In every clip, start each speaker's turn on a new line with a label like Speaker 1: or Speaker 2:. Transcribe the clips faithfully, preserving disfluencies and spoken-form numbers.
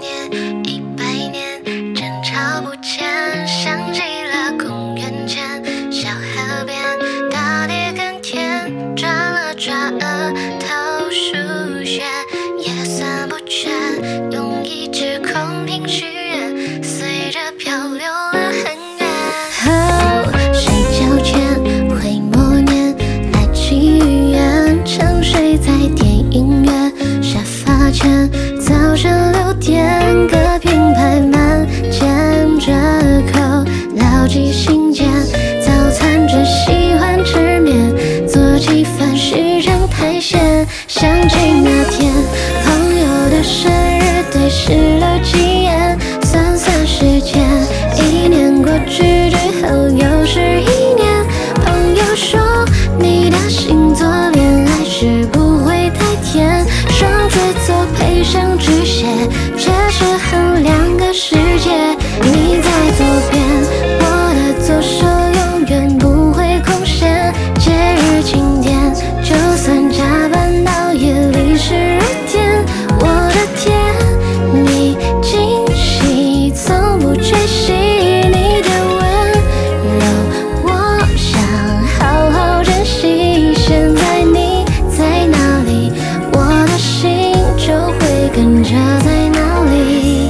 Speaker 1: 年、一百年，争吵不见，想起了公园前小河边，大地跟天转了转额头数学，也算不全，用一支空瓶许愿，随着漂流了很远。哦，睡觉前会默念爱情语言，沉睡在电影院沙发前，早上六点各品牌满减折扣，牢记信件，早餐只喜欢吃面，做几份时常苔藓，想起那天朋友的生日对视了几眼，算算时间，一年过去之后又是一年。朋友说你的星座恋爱是不会太甜，双子座配上巨蟹，这是很两个世界。你在左边，我的左手永远不会空闲，节日庆典就算加班到夜里十二点，我的天，你惊喜从不缺席，你的温柔我想好好珍惜，现在你在哪里，我的心就会跟着在哪里。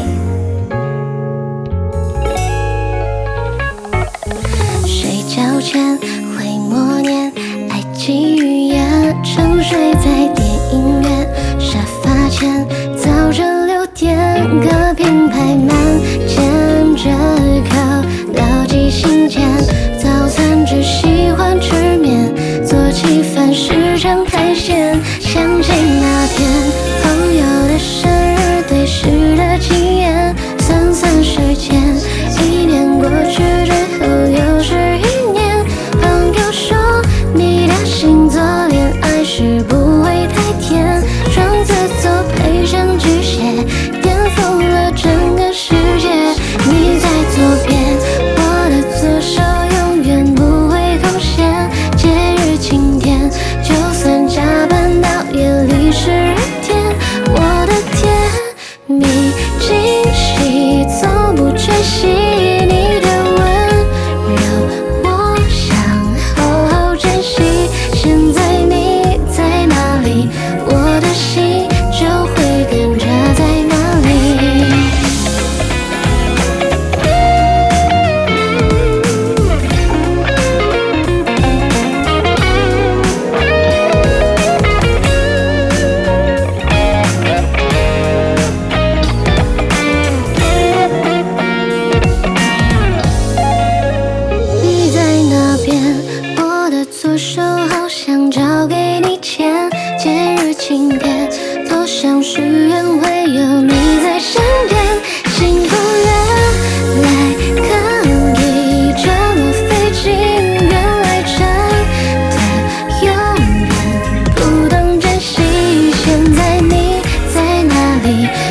Speaker 1: 睡觉前会默念爱情语言，沉睡在电影院沙发前，早上六点各品牌满减折扣，牢记信件，早餐只喜欢吃面，做几份时常苔藓，想起那天朋友的生日对视了几眼，算算时间，一年过去之后又是一年。朋友说你的星座恋爱是不会太甜，双子座配上巨蟹，颠覆了整个世界。你在左边，我的左手永远不会空闲，节日庆典就算加班到夜里十二点，我的天，你惊喜从不缺席，你的温柔我想好好珍惜，现在你在哪里，我的心就会跟着在哪里。你在那边，我的左手好想交给你牵，节日庆典多想许愿会有你在身边，幸福原来可以这么费劲，原来真的永远不懂珍惜，现在你在哪里，